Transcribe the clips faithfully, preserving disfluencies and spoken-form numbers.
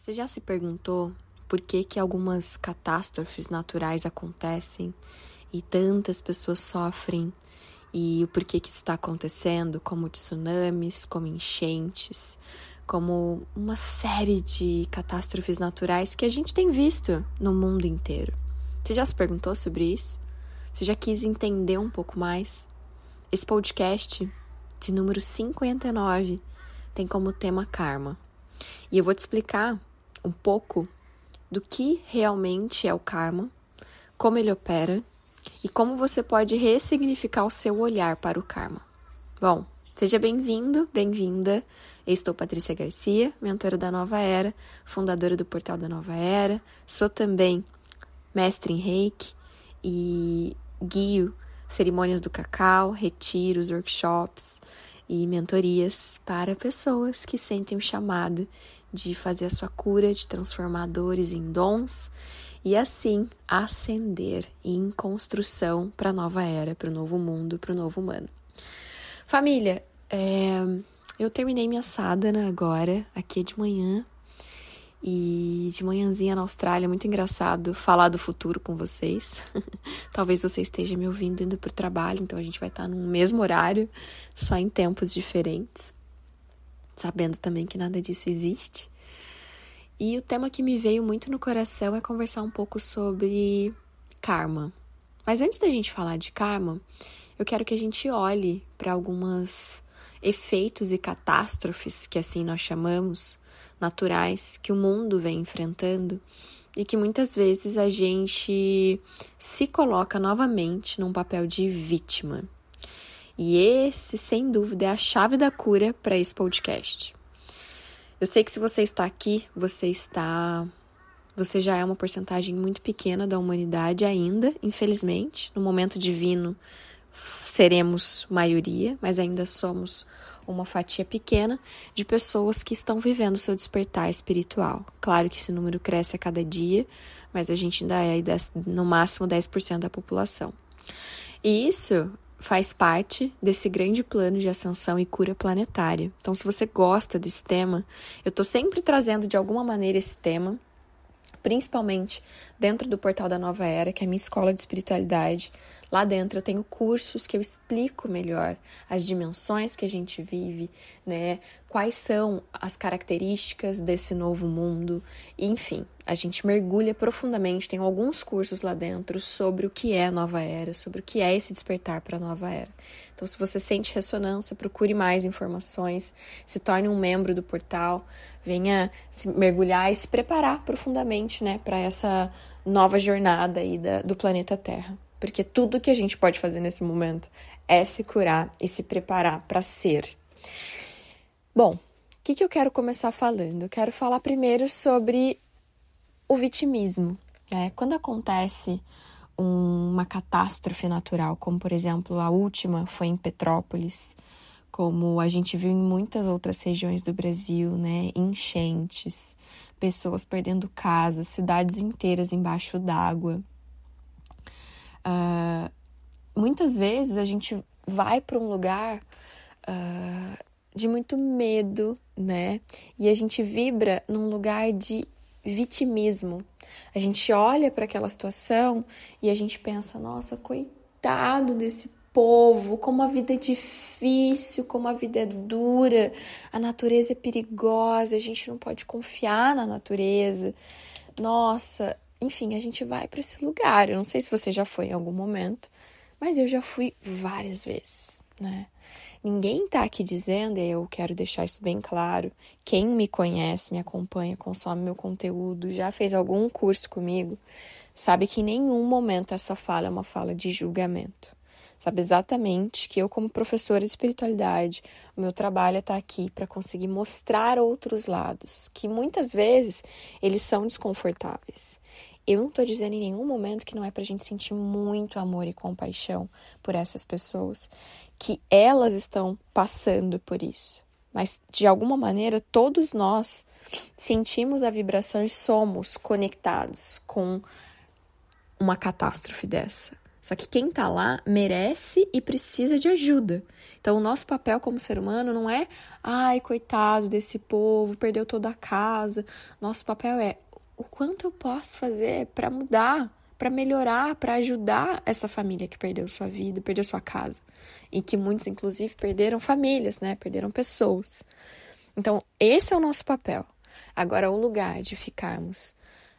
Você já se perguntou por que que algumas catástrofes naturais acontecem e tantas pessoas sofrem e o porquê que isso está acontecendo, como tsunamis, como enchentes, como uma série de catástrofes naturais que a gente tem visto no mundo inteiro? Você já se perguntou sobre isso? Você já quis entender um pouco mais? Esse podcast de número cinquenta e nove tem como tema karma. E eu vou te explicar um pouco do que realmente é o karma, como ele opera e como você pode ressignificar o seu olhar para o karma. Bom, seja bem-vindo, bem-vinda. Eu estou Patrícia Garcia, mentora da Nova Era, fundadora do Portal da Nova Era. Sou também mestre em Reiki e guio cerimônias do cacau, retiros, workshops e mentorias para pessoas que sentem o chamado de fazer a sua cura, de transformar dores em dons e assim ascender em construção para a nova era, para o novo mundo, para o novo humano. Família, é, eu terminei minha sadhana agora, aqui de manhã, e de manhãzinha na Austrália, muito engraçado falar do futuro com vocês. Talvez você esteja me ouvindo indo para o trabalho, então a gente vai estar no mesmo horário, só em tempos diferentes, sabendo também que nada disso existe. E o tema que me veio muito no coração é conversar um pouco sobre karma. Mas antes da gente falar de karma, eu quero que a gente olhe para alguns efeitos e catástrofes, que assim nós chamamos, naturais, que o mundo vem enfrentando e que muitas vezes a gente se coloca novamente num papel de vítima. E esse, sem dúvida, é a chave da cura para esse podcast. Eu sei que se você está aqui, você está... Você já é uma porcentagem muito pequena da humanidade ainda, infelizmente. No momento divino, seremos maioria, mas ainda somos uma fatia pequena de pessoas que estão vivendo seu despertar espiritual. Claro que esse número cresce a cada dia, mas a gente ainda é no máximo dez por cento da população. E isso faz parte desse grande plano de ascensão e cura planetária. Então, se você gosta desse tema, eu estou sempre trazendo de alguma maneira esse tema, principalmente dentro do Portal da Nova Era, que é a minha escola de espiritualidade. Lá dentro eu tenho cursos que eu explico melhor as dimensões que a gente vive, né? Quais são as características desse novo mundo. E, enfim, a gente mergulha profundamente. Tem alguns cursos lá dentro sobre o que é a Nova Era, sobre o que é esse despertar para a Nova Era. Então, se você sente ressonância, procure mais informações, se torne um membro do portal, venha se mergulhar e se preparar profundamente, né, para essa nova jornada aí da, do planeta Terra. Porque tudo que a gente pode fazer nesse momento é se curar e se preparar para ser. Bom, o que, que eu quero começar falando? Eu quero falar primeiro sobre o vitimismo, né? Quando acontece uma catástrofe natural, como por exemplo a última foi em Petrópolis, como a gente viu em muitas outras regiões do Brasil, né? Enchentes, pessoas perdendo casas, cidades inteiras embaixo d'água. Uh, muitas vezes a gente vai para um lugar uh, de muito medo, né? E a gente vibra num lugar de vitimismo. A gente olha para aquela situação e a gente pensa, nossa, coitado desse povo, como a vida é difícil, como a vida é dura, a natureza é perigosa, a gente não pode confiar na natureza. Nossa, enfim, a gente vai para esse lugar. Eu não sei se você já foi em algum momento, mas eu já fui várias vezes, né? Ninguém tá aqui dizendo, e eu quero deixar isso bem claro, quem me conhece, me acompanha, consome meu conteúdo, já fez algum curso comigo, sabe que em nenhum momento essa fala é uma fala de julgamento. Sabe exatamente que eu, como professora de espiritualidade, o meu trabalho é estar aqui para conseguir mostrar outros lados, que muitas vezes eles são desconfortáveis. Eu não estou dizendo em nenhum momento que não é para a gente sentir muito amor e compaixão por essas pessoas, que elas estão passando por isso. Mas, de alguma maneira, todos nós sentimos a vibração e somos conectados com uma catástrofe dessa. Só que quem tá lá merece e precisa de ajuda. Então, o nosso papel como ser humano não é, ai, coitado desse povo, perdeu toda a casa. Nosso papel é, o quanto eu posso fazer para mudar, para melhorar, para ajudar essa família que perdeu sua vida, perdeu sua casa. E que muitos, inclusive, perderam famílias, né? Perderam pessoas. Então, esse é o nosso papel. Agora, o lugar de ficarmos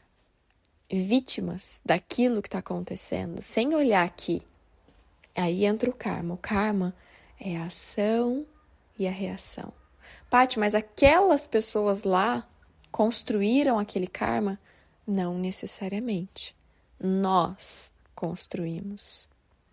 vítimas daquilo que está acontecendo, sem olhar aqui, aí entra o karma. O karma é a ação e a reação. Paty, mas aquelas pessoas lá construíram aquele karma? Não necessariamente. Nós construímos.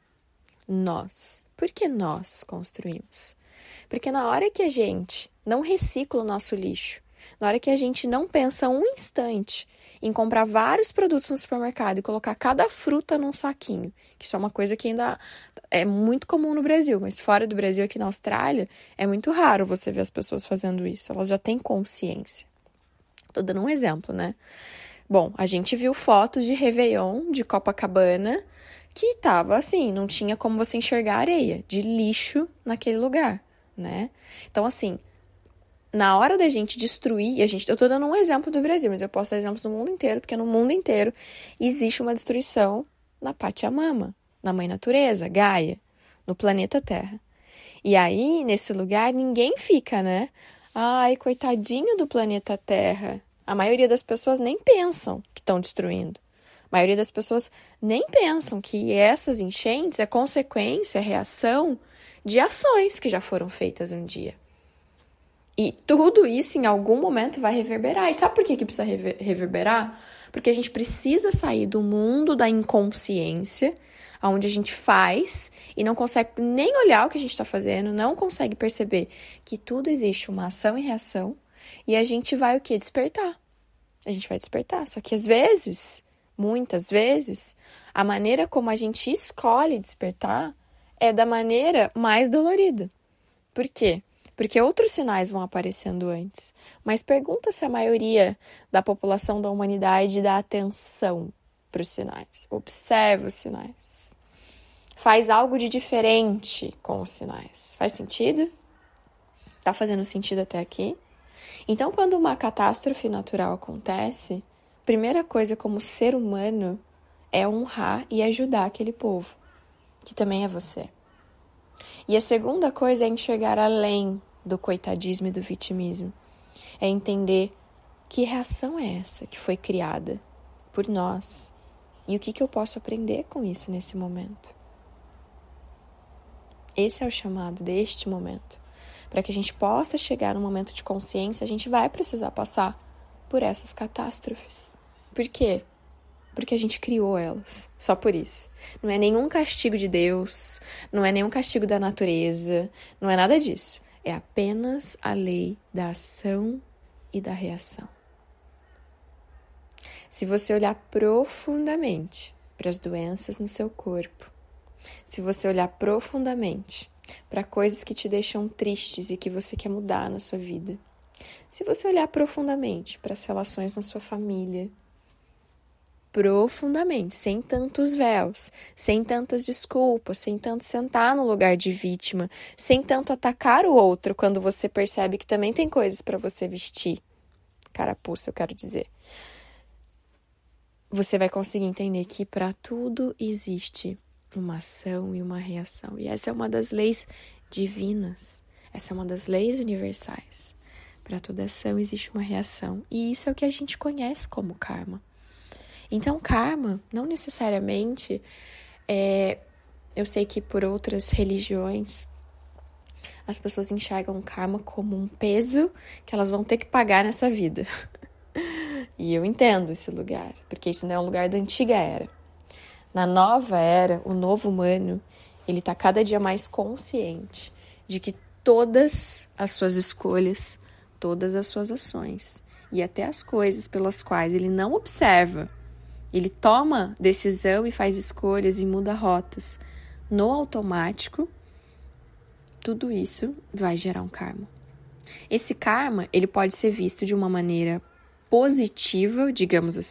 Nós. Por que nós construímos? Porque na hora que a gente não recicla o nosso lixo, na hora que a gente não pensa um instante em comprar vários produtos no supermercado e colocar cada fruta num saquinho, que isso é uma coisa que ainda é muito comum no Brasil, mas fora do Brasil, aqui na Austrália, é muito raro você ver as pessoas fazendo isso. Elas já têm consciência. Tô dando um exemplo, né? Bom, a gente viu fotos de Réveillon, de Copacabana, que tava assim, não tinha como você enxergar areia, de lixo naquele lugar, né? Então, assim, na hora da gente destruir, a gente, eu tô dando um exemplo do Brasil, mas eu posso dar exemplos do mundo inteiro, porque no mundo inteiro existe uma destruição na Pachamama, na Mãe Natureza, Gaia, no planeta Terra. E aí, nesse lugar, ninguém fica, né? Ai, coitadinho do planeta Terra. A maioria das pessoas nem pensam que estão destruindo. A maioria das pessoas nem pensam que essas enchentes é consequência, é reação de ações que já foram feitas um dia. E tudo isso, em algum momento, vai reverberar. E sabe por que que precisa reverberar? Porque a gente precisa sair do mundo da inconsciência, onde a gente faz e não consegue nem olhar o que a gente está fazendo, não consegue perceber que tudo existe uma ação e reação, e a gente vai o quê? Despertar. A gente vai despertar. Só que às vezes, muitas vezes, a maneira como a gente escolhe despertar é da maneira mais dolorida. Por quê? Porque outros sinais vão aparecendo antes. Mas pergunta se a maioria da população da humanidade dá atenção para os sinais. Observa os sinais. Faz algo de diferente com os sinais. Faz sentido? Tá fazendo sentido até aqui? Então, quando uma catástrofe natural acontece, a primeira coisa como ser humano é honrar e ajudar aquele povo, que também é você. E a segunda coisa é enxergar além do coitadismo e do vitimismo. É entender que reação é essa que foi criada por nós e o que, que eu posso aprender com isso nesse momento. Esse é o chamado deste momento. Para que a gente possa chegar no momento de consciência, a gente vai precisar passar por essas catástrofes. Por quê? Porque a gente criou elas, só por isso. Não é nenhum castigo de Deus, não é nenhum castigo da natureza, não é nada disso. É apenas a lei da ação e da reação. Se você olhar profundamente para as doenças no seu corpo, se você olhar profundamente para coisas que te deixam tristes e que você quer mudar na sua vida, se você olhar profundamente para as relações na sua família, profundamente, sem tantos véus, sem tantas desculpas, sem tanto sentar no lugar de vítima, sem tanto atacar o outro quando você percebe que também tem coisas para você vestir, carapuça, eu quero dizer, você vai conseguir entender que para tudo existe uma ação e uma reação. E essa é uma das leis divinas. Essa é uma das leis universais. Para toda ação existe uma reação. E isso é o que a gente conhece como karma. Então, karma não necessariamente é... Eu sei que por outras religiões as pessoas enxergam o karma como um peso que elas vão ter que pagar nessa vida. E eu entendo esse lugar, porque isso não é um lugar da antiga era. Na nova era, o novo humano, ele está cada dia mais consciente de que todas as suas escolhas, todas as suas ações e até as coisas pelas quais ele não observa, ele toma decisão e faz escolhas e muda rotas no automático, tudo isso vai gerar um karma. Esse karma, ele pode ser visto de uma maneira positiva, digamos assim,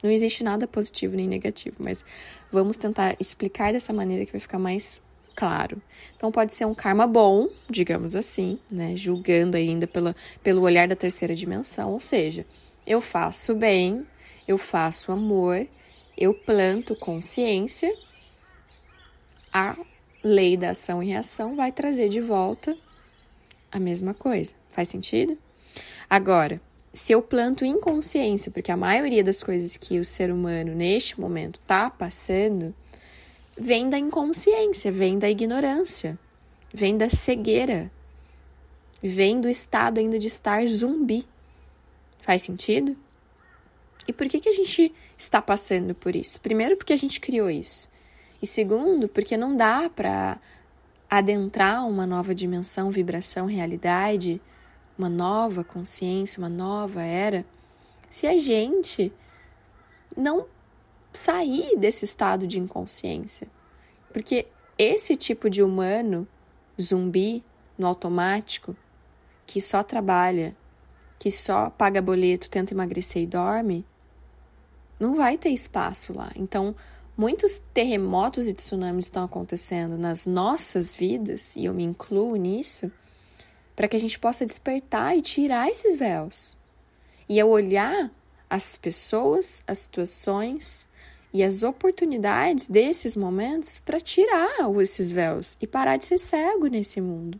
Não existe nada positivo nem negativo, mas vamos tentar explicar dessa maneira que vai ficar mais claro. Então pode ser um karma bom, digamos assim, né? Julgando ainda pela, pelo olhar da terceira dimensão, ou seja, eu faço bem, eu faço amor, eu planto consciência, a lei da ação e reação vai trazer de volta a mesma coisa. Faz sentido? Agora, se eu planto inconsciência, porque a maioria das coisas que o ser humano neste momento está passando vem da inconsciência, vem da ignorância, vem da cegueira, vem do estado ainda de estar zumbi. Faz sentido? E por que que a gente está passando por isso? Primeiro, porque a gente criou isso. E segundo, porque não dá para adentrar uma nova dimensão, vibração, realidade, uma nova consciência, uma nova era, se a gente não sair desse estado de inconsciência. Porque esse tipo de humano, zumbi, no automático, que só trabalha, que só paga boleto, tenta emagrecer e dorme, não vai ter espaço lá. Então, muitos terremotos e tsunamis estão acontecendo nas nossas vidas, e eu me incluo nisso, para que a gente possa despertar e tirar esses véus. E eu olhar as pessoas, as situações e as oportunidades desses momentos para tirar esses véus e parar de ser cego nesse mundo.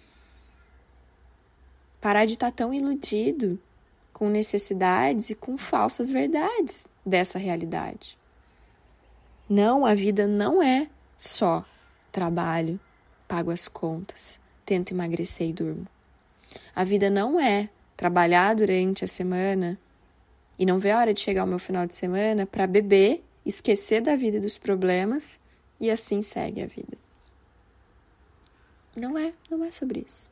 Parar de estar tão iludido com necessidades e com falsas verdades dessa realidade. Não, a vida não é só trabalho, pago as contas, tento emagrecer e durmo. A vida não é trabalhar durante a semana e não ver a hora de chegar o meu final de semana para beber, esquecer da vida e dos problemas e assim segue a vida. Não é, não é sobre isso.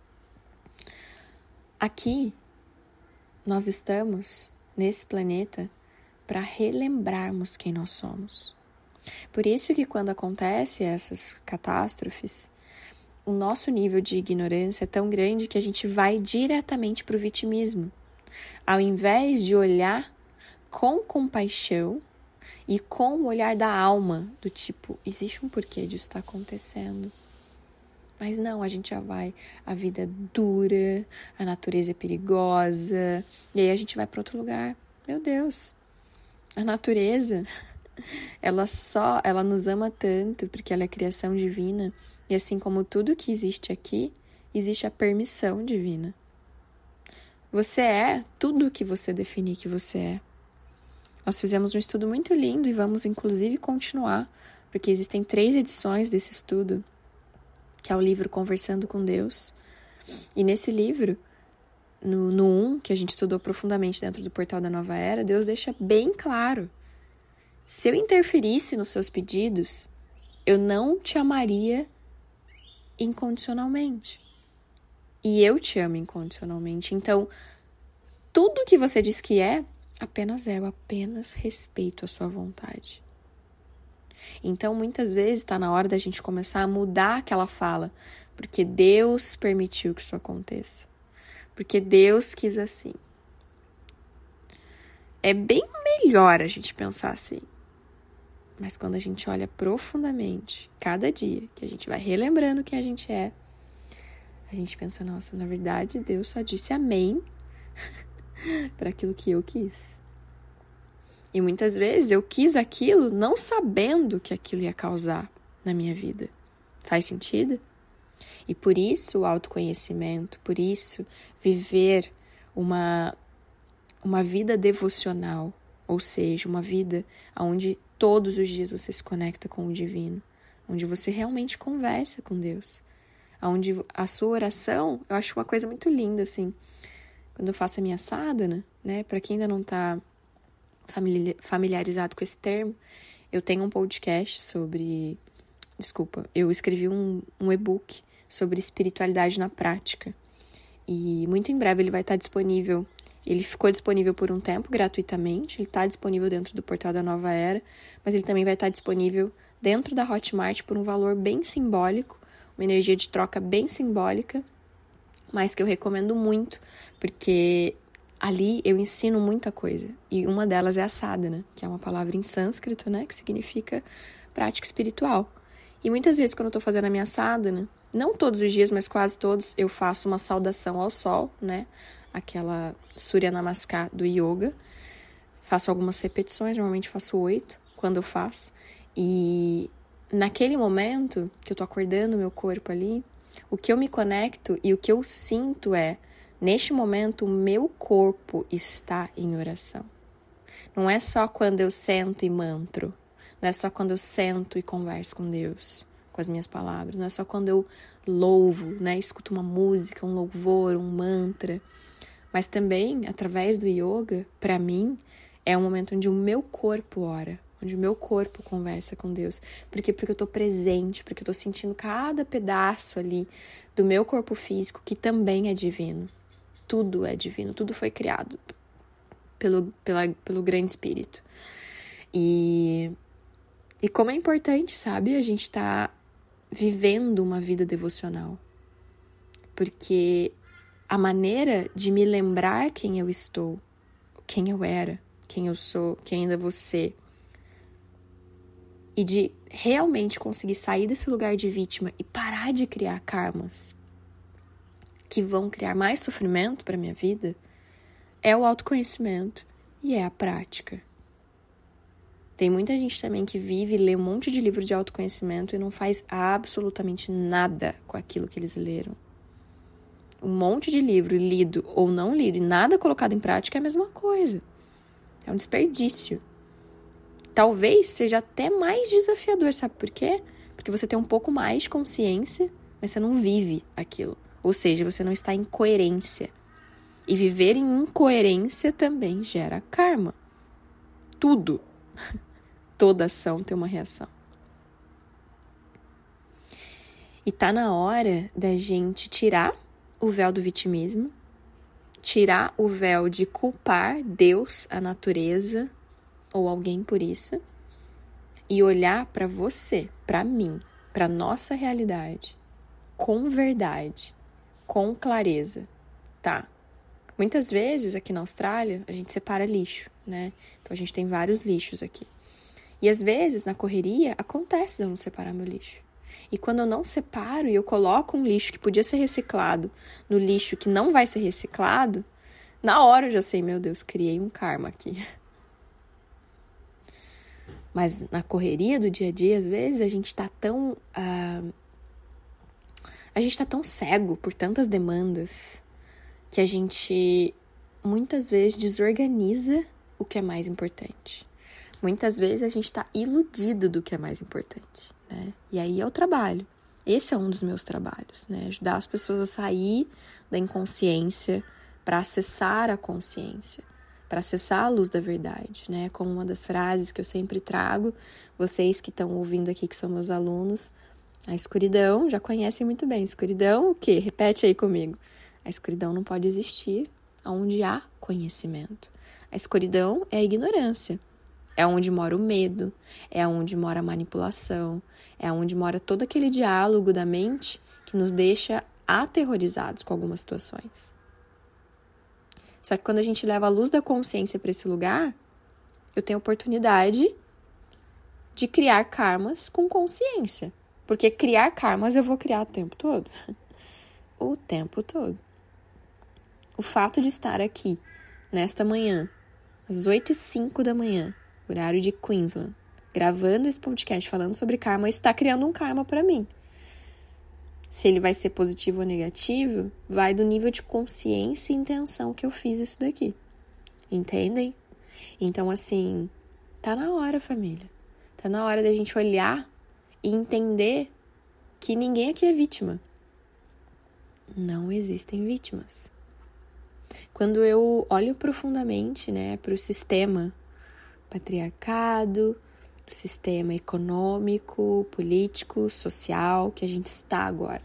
Aqui, nós estamos nesse planeta para relembrarmos quem nós somos. Por isso que quando acontecem essas catástrofes, o nosso nível de ignorância é tão grande que a gente vai diretamente para o vitimismo. Ao invés de olhar com compaixão e com o olhar da alma, do tipo, existe um porquê disso estar acontecendo. Mas não, a gente já vai, a vida é dura, a natureza é perigosa, e aí a gente vai para outro lugar. Meu Deus, a natureza, ela só, ela nos ama tanto porque ela é criação divina, e assim como tudo que existe aqui, existe a permissão divina. Você é tudo o que você definir que você é. Nós fizemos um estudo muito lindo e vamos inclusive continuar, porque existem três edições desse estudo, que é o livro Conversando com Deus. E nesse livro, no, no um, que a gente estudou profundamente dentro do Portal da Nova Era, Deus deixa bem claro: se eu interferisse nos seus pedidos, eu não te amaria incondicionalmente. E eu te amo incondicionalmente. Então, tudo que você diz que é, apenas é, eu apenas respeito a sua vontade. Então, muitas vezes está na hora da gente começar a mudar aquela fala, porque Deus permitiu que isso aconteça. Porque Deus quis assim. É bem melhor a gente pensar assim. Mas quando a gente olha profundamente, cada dia, que a gente vai relembrando quem a gente é, a gente pensa, nossa, na verdade, Deus só disse amém para aquilo que eu quis. E muitas vezes eu quis aquilo não sabendo que aquilo ia causar na minha vida. Faz sentido? E por isso o autoconhecimento, por isso viver uma, uma vida devocional, ou seja, uma vida onde todos os dias você se conecta com o divino, onde você realmente conversa com Deus, onde a sua oração, eu acho uma coisa muito linda, assim, quando eu faço a minha sadhana, né, para quem ainda não está familiarizado com esse termo, eu tenho um podcast sobre, desculpa, eu escrevi um, um e-book sobre espiritualidade na prática, e muito em breve ele vai estar disponível. Ele ficou disponível por um tempo, gratuitamente. Ele está disponível dentro do Portal da Nova Era, mas ele também vai estar disponível dentro da Hotmart por um valor bem simbólico, uma energia de troca bem simbólica, mas que eu recomendo muito, porque ali eu ensino muita coisa. E uma delas é a sadhana, que é uma palavra em sânscrito, né? Que significa prática espiritual. E muitas vezes quando eu tô fazendo a minha sadhana, não todos os dias, mas quase todos, eu faço uma saudação ao sol, né? Aquela Surya Namaskar do yoga. Faço algumas repetições, normalmente faço oito quando eu faço. E naquele momento que eu tô acordando o meu corpo ali, o que eu me conecto e o que eu sinto é, neste momento, o meu corpo está em oração. Não é só quando eu sento e mantro. Não é só quando eu sento e converso com Deus, com as minhas palavras. Não é só quando eu louvo, né? Escuto uma música, um louvor, um mantra. Mas também, através do yoga, para mim, é um momento onde o meu corpo ora, onde o meu corpo conversa com Deus. Por quê? Porque eu tô presente, porque eu tô sentindo cada pedaço ali do meu corpo físico, que também é divino. Tudo é divino, tudo foi criado pelo, pela, pelo grande espírito. E, e como é importante, sabe, a gente tá vivendo uma vida devocional. Porque a maneira de me lembrar quem eu estou, quem eu era, quem eu sou, quem ainda vou ser, e de realmente conseguir sair desse lugar de vítima e parar de criar karmas que vão criar mais sofrimento para minha vida, é o autoconhecimento e é a prática. Tem muita gente também que vive e lê um monte de livro de autoconhecimento e não faz absolutamente nada com aquilo que eles leram. Um monte de livro lido ou não lido e nada colocado em prática é a mesma coisa. É um desperdício. Talvez seja até mais desafiador, sabe por quê? Porque você tem um pouco mais de consciência, mas você não vive aquilo. Ou seja, você não está em coerência. E viver em incoerência também gera karma. Tudo. Toda ação tem uma reação. E tá na hora da gente tirar o véu do vitimismo, tirar o véu de culpar Deus, a natureza ou alguém por isso, e olhar para você, para mim, para nossa realidade, com verdade, com clareza, tá? Muitas vezes aqui na Austrália a gente separa lixo, né? Então a gente tem vários lixos aqui. E às vezes na correria acontece de eu não separar meu lixo. E quando eu não separo e eu coloco um lixo que podia ser reciclado no lixo que não vai ser reciclado, na hora eu já sei, meu Deus, criei um karma aqui. Mas na correria do dia a dia, às vezes, a gente tá tão... Uh, a gente tá tão cego por tantas demandas que a gente, muitas vezes, desorganiza o que é mais importante. Muitas vezes, a gente tá iludido do que é mais importante, né? E aí é o trabalho. Esse é um dos meus trabalhos, né? Ajudar as pessoas a sair da inconsciência para acessar a consciência, para acessar a luz da verdade, né? Como uma das frases que eu sempre trago, vocês que estão ouvindo aqui, que são meus alunos, a escuridão, já conhecem muito bem. Escuridão, o quê? Repete aí comigo. A escuridão não pode existir onde há conhecimento. A escuridão é a ignorância. É onde mora o medo, é onde mora a manipulação, é onde mora todo aquele diálogo da mente que nos deixa aterrorizados com algumas situações. Só que quando a gente leva a luz da consciência para esse lugar, eu tenho a oportunidade de criar karmas com consciência. Porque criar karmas eu vou criar o tempo todo. O tempo todo. O fato de estar aqui, nesta manhã, às oito e cinco da manhã, horário de Queensland, gravando esse podcast falando sobre karma, isso está criando um karma para mim. Se ele vai ser positivo ou negativo, vai do nível de consciência e intenção que eu fiz isso daqui. Entendem? Então, assim, tá na hora, família. Tá na hora da gente olhar e entender que ninguém aqui é vítima. Não existem vítimas. Quando eu olho profundamente, né, para o sistema patriarcado, do sistema econômico, político, social que a gente está agora.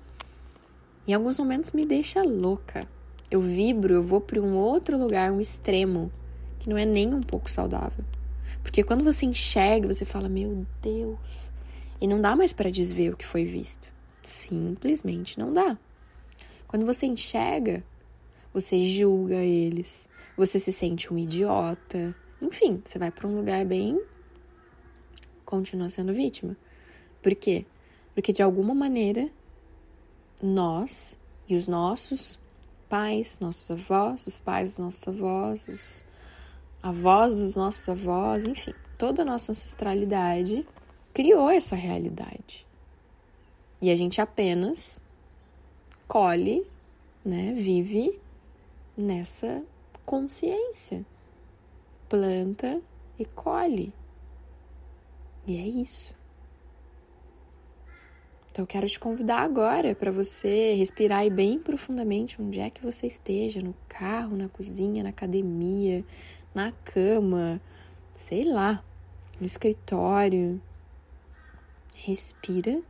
Em alguns momentos me deixa louca. Eu vibro, eu vou para um outro lugar, um extremo, que não é nem um pouco saudável. Porque quando você enxerga, você fala, meu Deus, e não dá mais para desver o que foi visto. Simplesmente não dá. Quando você enxerga, você julga eles, você se sente um idiota. Enfim, você vai para um lugar bem... continua sendo vítima. Por quê? Porque de alguma maneira, nós e os nossos pais, nossos avós, os pais dos nossos avós, os avós dos nossos avós, enfim, toda a nossa ancestralidade criou essa realidade. E a gente apenas colhe, né, vive nessa consciência. Planta e colhe. E é isso. Então eu quero te convidar agora para você respirar aí bem profundamente onde é que você esteja, no carro, na cozinha, na academia, na cama, sei lá, no escritório. Respira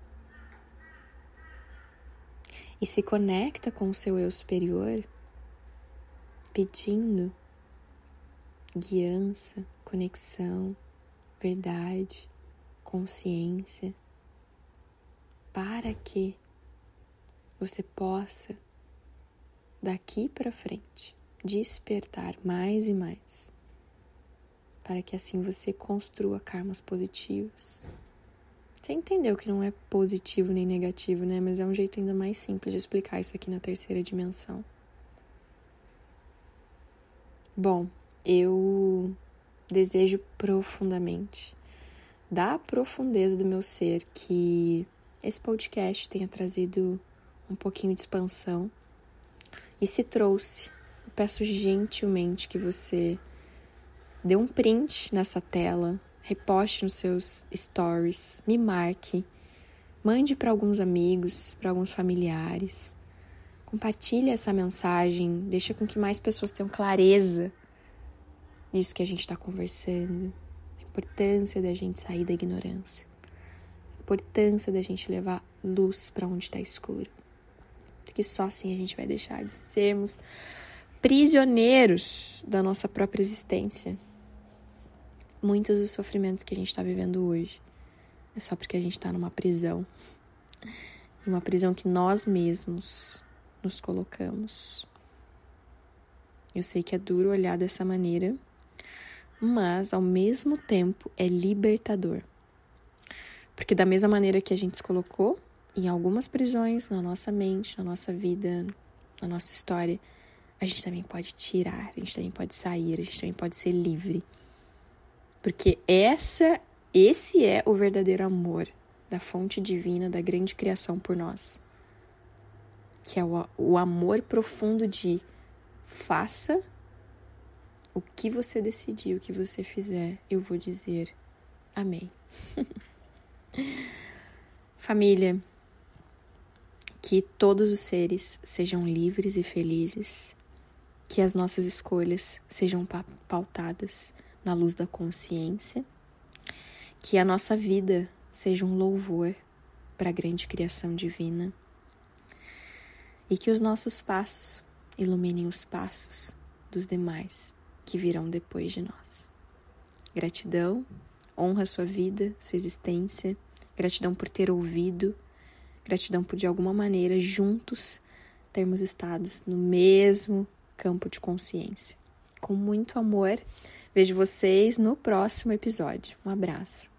e se conecta com o seu eu superior, pedindo guiança, conexão, verdade, consciência, para que você possa, daqui para frente, despertar mais e mais, para que assim você construa karmas positivos. Você entendeu que não é positivo nem negativo, né? Mas é um jeito ainda mais simples de explicar isso aqui na terceira dimensão. Bom, eu desejo profundamente, da profundeza do meu ser, que esse podcast tenha trazido um pouquinho de expansão. E se trouxe, eu peço gentilmente que você dê um print nessa tela, reposte nos seus stories, me marque, mande para alguns amigos, para alguns familiares. Compartilhe essa mensagem, deixa com que mais pessoas tenham clareza disso que a gente está conversando. A importância da gente sair da ignorância. A importância da gente levar luz para onde está escuro. Porque só assim a gente vai deixar de sermos prisioneiros da nossa própria existência. Muitos dos sofrimentos que a gente está vivendo hoje é só porque a gente está numa prisão. E uma prisão que nós mesmos nos colocamos. Eu sei que é duro olhar dessa maneira, mas ao mesmo tempo é libertador. Porque da mesma maneira que a gente se colocou em algumas prisões na nossa mente, na nossa vida, na nossa história, a gente também pode tirar, a gente também pode sair, a gente também pode ser livre. Porque essa, esse é o verdadeiro amor da fonte divina, da grande criação por nós. Que é o, o amor profundo de faça o que você decidir, o que você fizer, eu vou dizer amém. Família, que todos os seres sejam livres e felizes, que as nossas escolhas sejam pautadas na luz da consciência, que a nossa vida seja um louvor para a grande criação divina e que os nossos passos iluminem os passos dos demais que virão depois de nós. Gratidão, honra a sua vida, sua existência, gratidão por ter ouvido, gratidão por de alguma maneira juntos termos estado no mesmo campo de consciência. Com muito amor, vejo vocês no próximo episódio. Um abraço.